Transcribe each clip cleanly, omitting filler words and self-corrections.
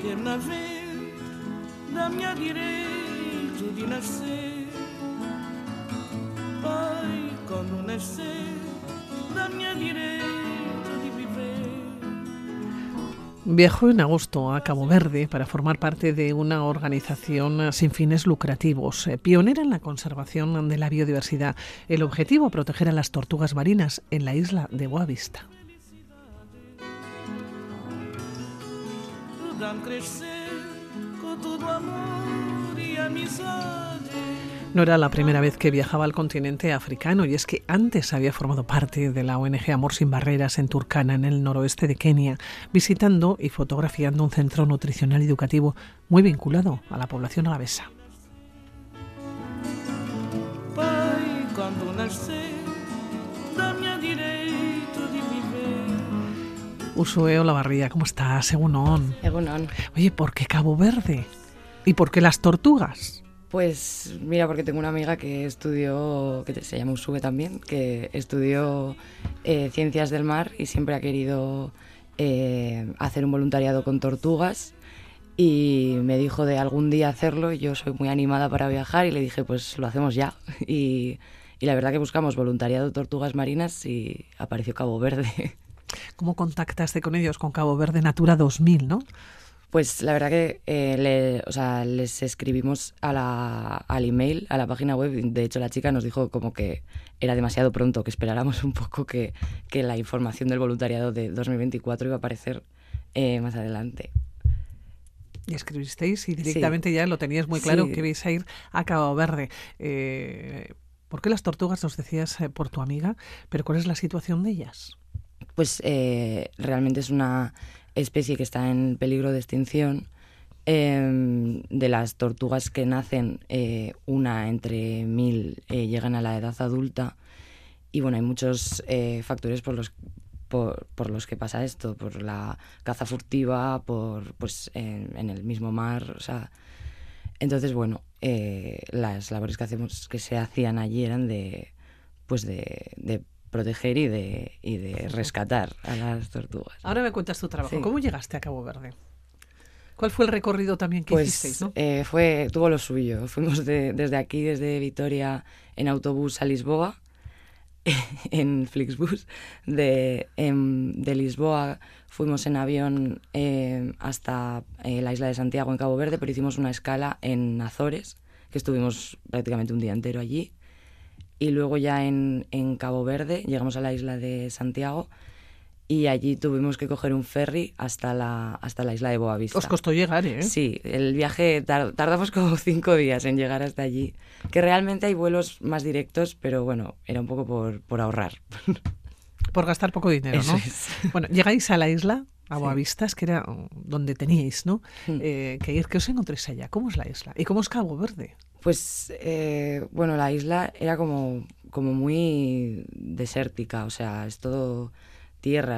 quer nascer, dá-me a direito de nascer. Pai, quando nascer, dá-me a direito de viver. Viajó en agosto a Cabo Verde para formar parte de una organización sin fines lucrativos, pionera en la conservación de la biodiversidad. El objetivo, proteger a las tortugas marinas en la isla de Boa Vista. No era la primera vez que viajaba al continente africano, y es que antes había formado parte de la ONG Amor Sin Barreras en Turkana, en el noroeste de Kenia, visitando y fotografiando un centro nutricional y educativo muy vinculado a la población alavesa. Usue Olavarría, ¿cómo estás? Egunon. Egunon. Oye, ¿por qué Cabo Verde? ¿Y por qué las tortugas? Pues mira, porque tengo una amiga que estudió, que se llama Usue también, que estudió ciencias del mar y siempre ha querido hacer un voluntariado con tortugas, y me dijo de algún día hacerlo, y yo soy muy animada para viajar y le dije pues lo hacemos ya. Y la verdad que buscamos voluntariado de tortugas marinas y apareció Cabo Verde. ¿Cómo contactaste con ellos? Con Cabo Verde Natura 2000, ¿no? Pues la verdad que les escribimos al email, a la página web. De hecho, la chica nos dijo como que era demasiado pronto, que esperáramos un poco, que la información del voluntariado de 2024 iba a aparecer más adelante. Y escribisteis y directamente sí, ya lo tenías muy claro, sí, que ibais a ir a Cabo Verde. ¿Por qué las tortugas? Nos decías por tu amiga, pero ¿cuál es la situación de ellas? Pues realmente es una especie que está en peligro de extinción. De las tortugas que nacen, una entre 1000 llegan a la edad adulta, y bueno, hay muchos factores por los que pasa esto, por la caza furtiva, en el mismo mar, o sea, entonces bueno, las labores que se hacían allí eran de proteger y de rescatar a las tortugas. Ahora me cuentas tu trabajo. Sí. ¿Cómo llegaste a Cabo Verde? ¿Cuál fue el recorrido también que hicisteis, ¿no? Tuvo lo suyo. Fuimos desde aquí, desde Vitoria, en autobús a Lisboa, en Flixbus. De Lisboa fuimos en avión hasta la isla de Santiago, en Cabo Verde, pero hicimos una escala en Azores, que estuvimos prácticamente un día entero allí. Y luego ya en Cabo Verde llegamos a la isla de Santiago, y allí tuvimos que coger un ferry hasta la isla de Boa Vista. Os costó llegar, ¿eh? Sí, el viaje tardamos como 5 días en llegar hasta allí. Que realmente hay vuelos más directos, pero bueno, era un poco por ahorrar. Por gastar poco dinero, Eso ¿no? Es. Bueno, llegáis a la isla, a Boa Sí. Vista, que era donde teníais, ¿no? Que ir, que os encontréis allá. ¿Cómo es la isla? ¿Y cómo es Cabo Verde? Pues, bueno, la isla era como muy desértica, o sea, es todo tierra.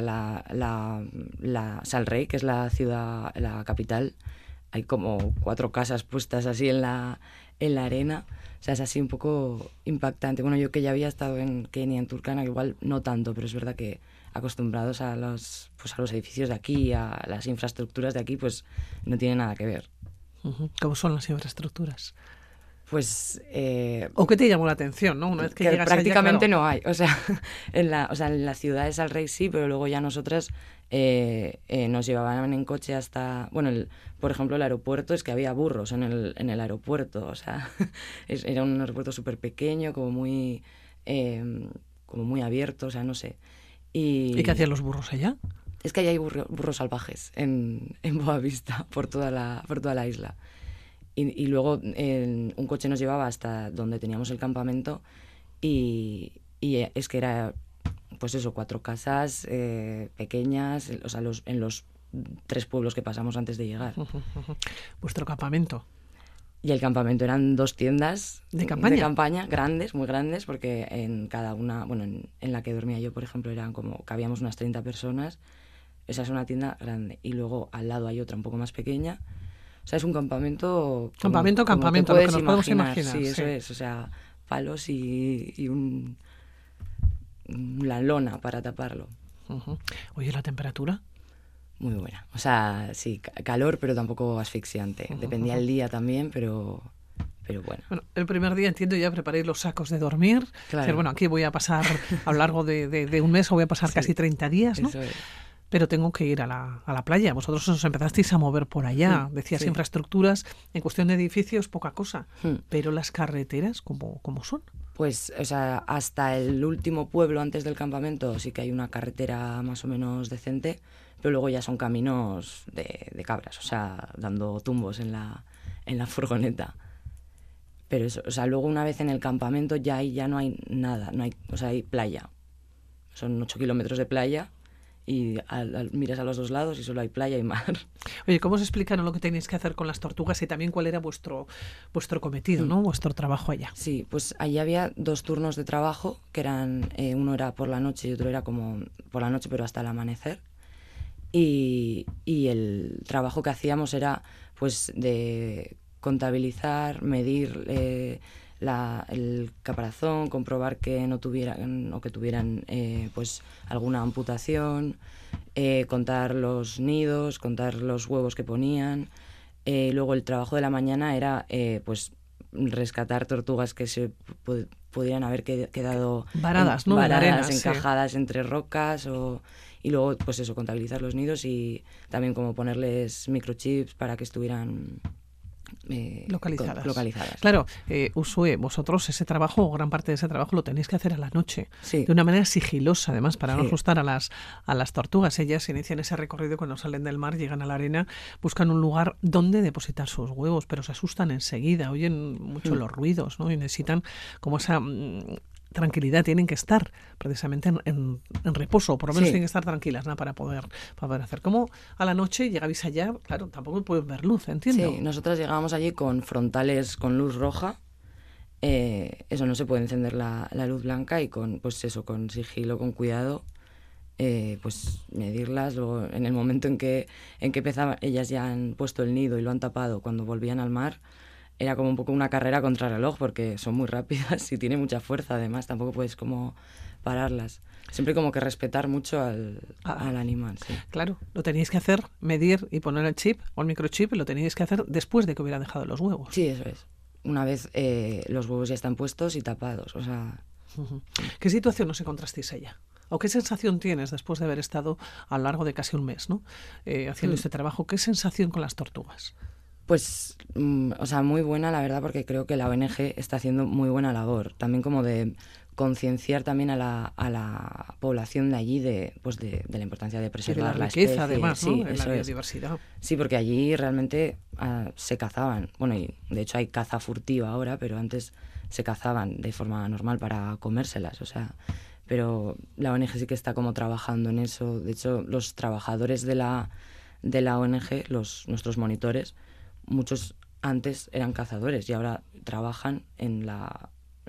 Sal Rei, que es la ciudad, la capital, hay como 4 casas puestas así en la arena, o sea, es así un poco impactante. Bueno, yo que ya había estado en Kenia, en Turkana, igual no tanto, pero es verdad que acostumbrados a los edificios de aquí, a las infraestructuras de aquí, pues no tiene nada que ver. ¿Cómo son las infraestructuras? Pues ¿o qué te llamó la atención, no? Una vez que llegas prácticamente allá, claro. no hay, o sea, en la ciudad de Sal Rei sí, pero luego ya nosotras nos llevaban en coche hasta, bueno, por ejemplo, el aeropuerto, es que había burros en el aeropuerto, o sea, era un aeropuerto súper pequeño, como muy abierto, o sea, no sé. ¿Y qué hacían los burros allá? Es que allá hay burros salvajes en Boa Vista, por toda la isla. Y luego un coche nos llevaba hasta donde teníamos el campamento, y es que era, pues eso, 4 casas pequeñas, o sea, en los 3 pueblos que pasamos antes de llegar. ¿Vuestro campamento? Y el campamento eran 2 tiendas ¿De campaña? De campaña, grandes, muy grandes, porque en cada una, bueno, en la que dormía yo, por ejemplo, cabíamos unas 30 personas. Esa es una tienda grande. Y luego al lado hay otra un poco más pequeña. O sea, es un campamento... Campamento, lo que nos podemos imaginar. Sí, eso es. O sea, palos y la lona para taparlo. Oye, ¿la temperatura? muy buena. O sea, sí, calor, pero tampoco asfixiante. Dependía del día también, pero bueno. Bueno, el primer día, entiendo, ya preparéis los sacos de dormir. Claro. Decir, bueno, aquí voy a pasar a lo largo de un mes o voy a pasar casi 30 días, ¿no? Eso es. Pero tengo que ir a la playa. Vosotros os empezasteis a mover por allá. Decías sí. infraestructuras, en cuestión de edificios, poca cosa. Pero las carreteras, ¿cómo son? Pues, o sea, hasta el último pueblo antes del campamento sí que hay una carretera más o menos decente, pero luego ya son caminos de cabras, o sea, dando tumbos en la furgoneta. Pero eso, o sea, luego una vez en el campamento ya no hay nada, o sea, hay playa. Son 8 kilómetros de playa y miras a los dos lados y solo hay playa y mar. Oye, ¿cómo os explicaron lo que tenéis que hacer con las tortugas y también cuál era vuestro cometido, ¿no? Vuestro trabajo allá. Sí, pues allí había 2 turnos de trabajo, que eran, uno era por la noche y otro era como por la noche pero hasta el amanecer. Y el trabajo que hacíamos era pues de contabilizar, medir el caparazón, comprobar que no tuvieran o que tuvieran pues alguna amputación, contar los nidos, contar los huevos que ponían. Luego el trabajo de la mañana era pues rescatar tortugas que se pudieran haber quedado varadas, ¿no? Varadas, arena, encajadas entre rocas y luego pues eso, contabilizar los nidos y también como ponerles microchips para que estuvieran localizadas. Claro, Uxue, vosotros ese trabajo, o gran parte de ese trabajo lo tenéis que hacer a la noche, sí. de una manera sigilosa, además, para no Sí. asustar a las tortugas. Ellas inician ese recorrido cuando salen del mar, llegan a la arena, buscan un lugar donde depositar sus huevos, pero se asustan enseguida, oyen mucho los ruidos, ¿no? Y necesitan como esa tranquilidad, tienen que estar precisamente en reposo, por lo menos Sí. tienen que estar tranquilas, ¿no? para poder hacer. ¿Cómo a la noche llegabais allá? Claro, tampoco pueden ver luz, entiendo. Sí, nosotras llegábamos allí con frontales con luz roja. Eso, no se puede encender la luz blanca y con sigilo, con cuidado, pues medirlas. Luego, en el momento en que empezaban, ellas ya han puesto el nido y lo han tapado, cuando volvían al mar, era como un poco una carrera contra reloj porque son muy rápidas y tienen mucha fuerza, además tampoco puedes como pararlas. Siempre como que respetar mucho al animal, sí. Claro, lo teníais que hacer, medir y poner el chip o el microchip, lo teníais que hacer después de que hubiera dejado los huevos. Sí, eso es. Una vez los huevos ya están puestos y tapados, o sea... ¿Qué situación os encontrasteis allá? ¿O qué sensación tienes después de haber estado a lo largo de casi un mes, ¿no? Haciendo este trabajo? ¿Qué sensación con las tortugas? Pues, o sea, muy buena, la verdad, porque creo que la ONG está haciendo muy buena labor. También como de concienciar también a la población de allí de la importancia de preservar la especie. Además, ¿no? Sí, en la biodiversidad. Sí, porque allí realmente se cazaban. Bueno, y de hecho hay caza furtiva ahora, pero antes se cazaban de forma normal para comérselas, o sea... Pero la ONG sí que está como trabajando en eso. De hecho, los trabajadores de la ONG, nuestros monitores, muchos antes eran cazadores y ahora trabajan en la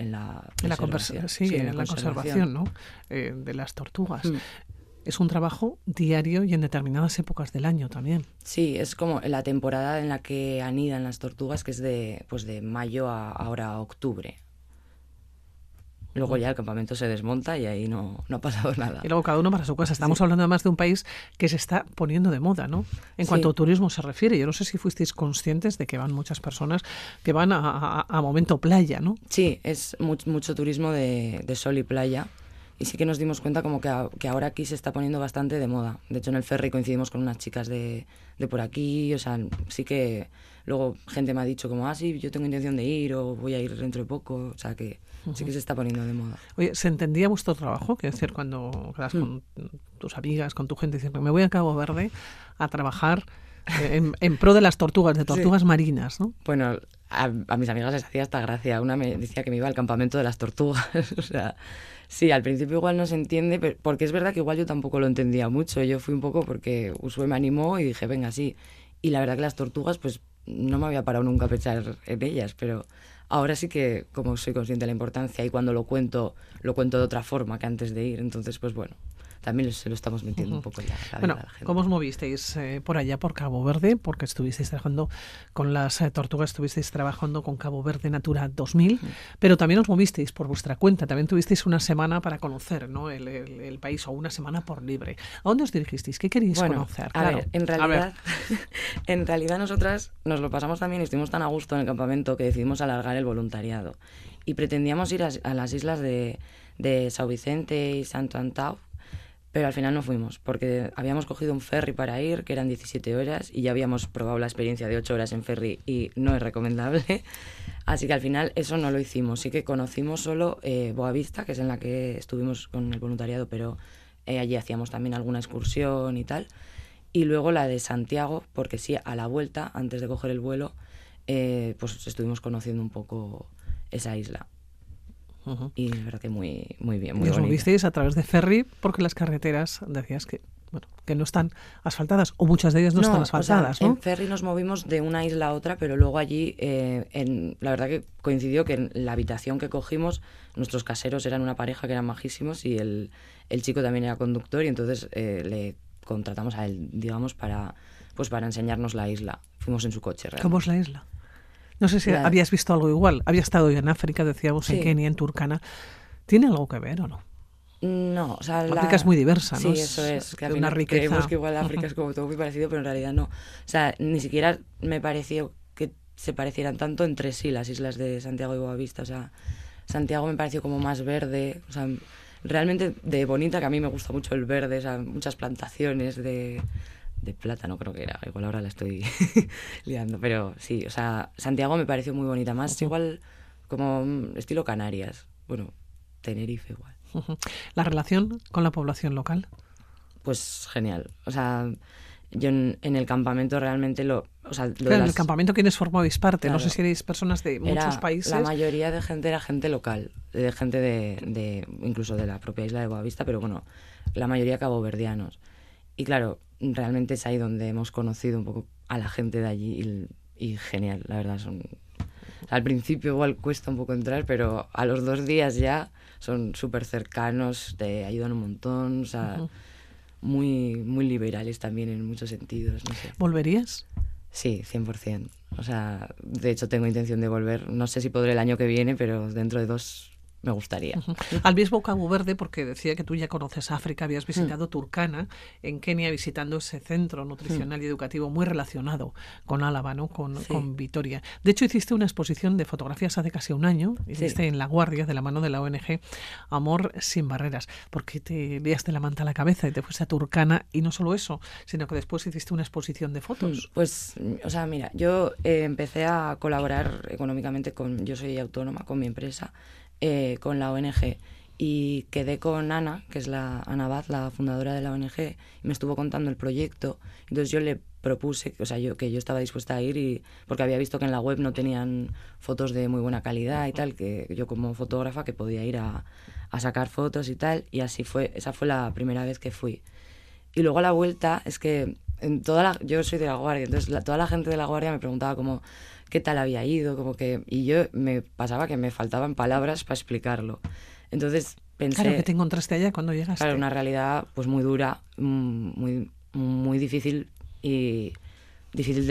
conservación, ¿no? De las tortugas. Es un trabajo diario y en determinadas épocas del año también. Sí, es como la temporada en la que anidan las tortugas, que es de mayo a ahora octubre. Luego ya el campamento se desmonta y ahí no ha pasado nada. Y luego cada uno para su casa. Estamos hablando además de un país que se está poniendo de moda, ¿no? En cuanto a turismo se refiere. Yo no sé si fuisteis conscientes de que van muchas personas que van a momento playa, ¿no? Sí, es mucho turismo de sol y playa. Y sí que nos dimos cuenta como que ahora aquí se está poniendo bastante de moda. De hecho, en el ferry coincidimos con unas chicas de por aquí. O sea, sí que luego gente me ha dicho como, sí, yo tengo intención de ir o voy a ir dentro de poco. O sea, que sí que se está poniendo de moda. Oye, ¿se entendía vuestro trabajo? Quiero decir, cuando quedas con tus amigas, con tu gente, diciendo, me voy a Cabo Verde a trabajar en pro de las tortugas, de tortugas marinas, ¿no? Bueno, a mis amigas les hacía hasta gracia. Una me decía que me iba al campamento de las tortugas. O sea, sí, al principio igual no se entiende, porque es verdad que igual yo tampoco lo entendía mucho. Yo fui un poco porque Uxue me animó y dije, venga, sí. Y la verdad que las tortugas, pues no me había parado nunca a pensar en ellas, pero ahora sí que como soy consciente de la importancia y cuando lo cuento de otra forma que antes de ir. Entonces, pues bueno, también se lo estamos metiendo un poco en la vida Bueno, de la gente. ¿cómo os movisteis por allá, por Cabo Verde? Porque estuvisteis trabajando con las tortugas, estuvisteis trabajando con Cabo Verde Natura 2000, pero también os movisteis por vuestra cuenta, también tuvisteis una semana para conocer, ¿no?, el país, o una semana por libre. ¿A dónde os dirigisteis? ¿Qué queríais conocer? A ver, en realidad nosotras nos lo pasamos también y estuvimos tan a gusto en el campamento que decidimos alargar el voluntariado. Y pretendíamos ir a las islas de São Vicente y Santo Antão, pero al final no fuimos, porque habíamos cogido un ferry para ir, que eran 17 horas, y ya habíamos probado la experiencia de 8 horas en ferry y no es recomendable. Así que al final eso no lo hicimos. Sí que conocimos solo Boavista, que es en la que estuvimos con el voluntariado, pero allí hacíamos también alguna excursión y tal. Y luego la de Santiago, porque sí, a la vuelta, antes de coger el vuelo, pues estuvimos conociendo un poco esa isla. Y la verdad que muy, muy bien, muy bonita. Os movisteis a través de ferry porque las carreteras, decías que no están asfaltadas, o muchas de ellas no están asfaltadas, ¿no? En ferry nos movimos de una isla a otra, pero luego allí, la verdad que coincidió que en la habitación que cogimos, nuestros caseros eran una pareja que eran majísimos y el chico también era conductor, y entonces le contratamos a él, digamos, para enseñarnos la isla. Fuimos en su coche, realmente. ¿Cómo es la isla? No sé si habías visto algo igual. Había estado yo en África, decíamos, en Kenia, en Turkana. ¿Tiene algo que ver o no? No, o sea... África es muy diversa, ¿no? Sí, eso es. Que de una riqueza. Creemos que igual África es como todo muy parecido, pero en realidad no. O sea, ni siquiera me pareció que se parecieran tanto entre sí las islas de Santiago y Boavista. O sea, Santiago me pareció como más verde, o sea, realmente de bonita, que a mí me gusta mucho el verde, o sea, muchas plantaciones de plátano, creo que era, igual ahora la estoy liando, pero sí, o sea, Santiago me pareció muy bonita, más igual como estilo Canarias, bueno, Tenerife igual. ¿La relación con la población local? Pues genial, o sea, yo en el campamento realmente en el campamento, ¿quiénes formabais parte? Claro, no sé si erais personas de muchos países. La mayoría de gente era gente local, de gente de incluso de la propia isla de Boavista, pero bueno, la mayoría caboverdianos. Y claro, realmente es ahí donde hemos conocido un poco a la gente de allí y genial, la verdad. Al principio igual cuesta un poco entrar, pero a los 2 días ya son súper cercanos, te ayudan un montón, o sea, muy, muy liberales también en muchos sentidos, no sé. ¿Volverías? Sí, 100%. O sea, de hecho tengo intención de volver. No sé si podré el año que viene, pero dentro de 2 me gustaría. Al mismo Cabo Verde, porque decía que tú ya conoces África, habías visitado Turkana, en Kenia, visitando ese centro nutricional y educativo muy relacionado con Álava, ¿no? Con Vitoria. De hecho, hiciste una exposición de fotografías hace casi un año, hiciste en La Guardia, de la mano de la ONG Amor Sin Barreras. ¿Por qué te liaste la manta a la cabeza y te fuiste a Turkana? Y no solo eso, sino que después hiciste una exposición de fotos. Pues, o sea, mira, yo empecé a colaborar económicamente yo soy autónoma con mi empresa, con la ONG, y quedé con Ana, que es Ana Baz, la fundadora de la ONG, y me estuvo contando el proyecto. Entonces yo le propuse, o sea, que yo estaba dispuesta a ir, porque había visto que en la web no tenían fotos de muy buena calidad y tal, que yo como fotógrafa que podía ir a sacar fotos y tal, y así fue. Esa fue la primera vez que fui. Y luego a la vuelta, es que yo soy de La Guardia, entonces toda la gente de La Guardia me preguntaba como qué tal había ido, y yo me pasaba que me faltaban palabras para explicarlo. Entonces pensé... Claro, que te encontraste allá cuando llegaste. Claro, una realidad pues muy dura, muy, muy difícil, y difícil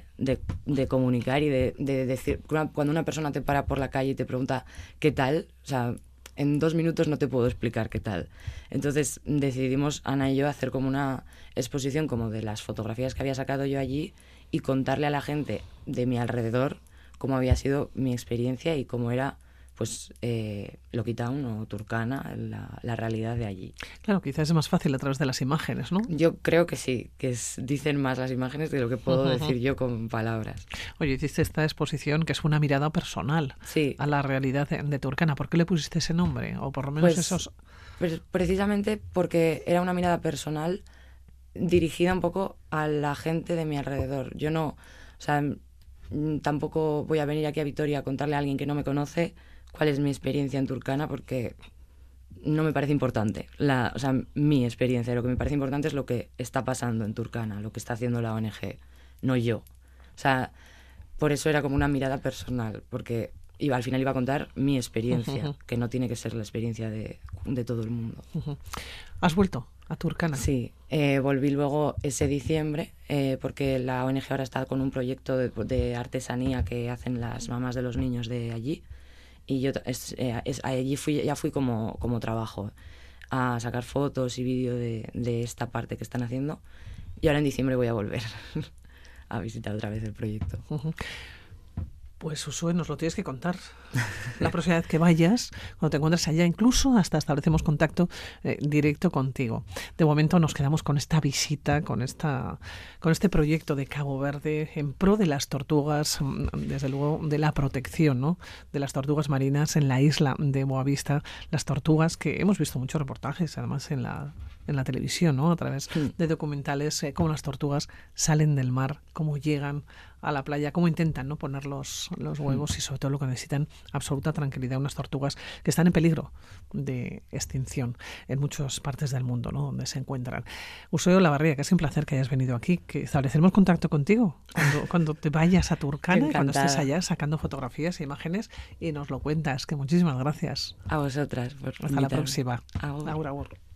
de comunicar y de decir. Cuando una persona te para por la calle y te pregunta qué tal, o sea, en 2 minutos no te puedo explicar qué tal. Entonces decidimos, Ana y yo, hacer como una exposición como de las fotografías que había sacado yo allí y contarle a la gente de mi alrededor cómo había sido mi experiencia y cómo era, pues, Loquitown o Turkana, la realidad de allí. Claro, quizás es más fácil a través de las imágenes, ¿no? Yo creo que sí, que dicen más las imágenes de lo que puedo decir yo con palabras. Oye, hiciste esta exposición que es una mirada personal a la realidad de Turkana. ¿Por qué le pusiste ese nombre? O por lo menos Pues precisamente porque era una mirada personal dirigida un poco a la gente de mi alrededor. Yo no, o sea, tampoco voy a venir aquí a Vitoria a contarle a alguien que no me conoce cuál es mi experiencia en Turkana, porque no me parece importante o sea, mi experiencia. Lo que me parece importante es lo que está pasando en Turkana, lo que está haciendo la ONG, no yo. O sea, por eso era como una mirada personal, porque al final iba a contar mi experiencia, que no tiene que ser la experiencia de todo el mundo. ¿Has vuelto a Turkana. Sí, volví luego ese diciembre porque la ONG ahora está con un proyecto de artesanía que hacen las mamás de los niños de allí y yo allí fui como trabajo a sacar fotos y vídeo de esta parte que están haciendo y ahora en diciembre voy a volver a visitar otra vez el proyecto. Uh-huh. Pues Uxue, nos lo tienes que contar. La próxima vez que vayas, cuando te encuentres allá, incluso hasta establecemos contacto directo contigo. De momento nos quedamos con esta visita, con este proyecto de Cabo Verde en pro de las tortugas, desde luego de la protección, ¿no?, de las tortugas marinas en la isla de Boavista. Las tortugas que hemos visto muchos reportajes, además en la televisión, ¿no?, a través de documentales, cómo las tortugas salen del mar, cómo llegan a la playa, cómo intentan, ¿no?, poner los huevos y sobre todo lo que necesitan, absoluta tranquilidad. Unas tortugas que están en peligro de extinción en muchas partes del mundo, ¿no?, donde se encuentran. Uxue Olavarría, que es un placer que hayas venido aquí, que estableceremos contacto contigo cuando te vayas a Turkana y cuando estés allá sacando fotografías e imágenes y nos lo cuentas. Que muchísimas gracias. A vosotras por Hasta la próxima. Agur. Agur, agur.